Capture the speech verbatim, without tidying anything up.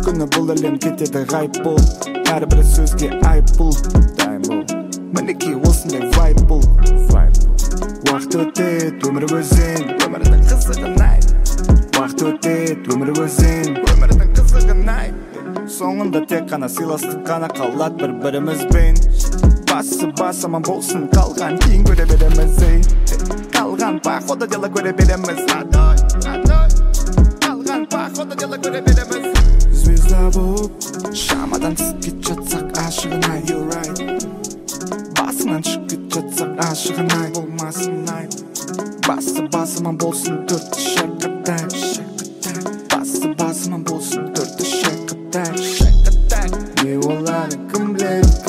күні бұл әлем кетеді ғайып болып, әрбір сөзге айып бұл. Мінекей осындай вайп бұл. Уақыт өтеді, өмір өзен, өмірдің қызығын ай. Уақыт өтеді, өмір өзен, өмірдің қызығын ай. Соңында тек қана сыйластық қана қалады бір-бірімізбен. Басы бас аман болсын, қалған кейін көре береміз, ей. Қалған похода дела көре береміз, адой, адой. Қалған похода дела көре береміз. Звезда болып, шамадан түсіп кет жатсақ, ашығын ай, you're right. Басыңнан шығып кет жатсақ, ашығын ай, болмасын ай. Басы басыман болсын, төртті шаққатай, шаққатай. Басы басыман болсын, төртті шаққатай, шаққатай. Не олады кім біледі?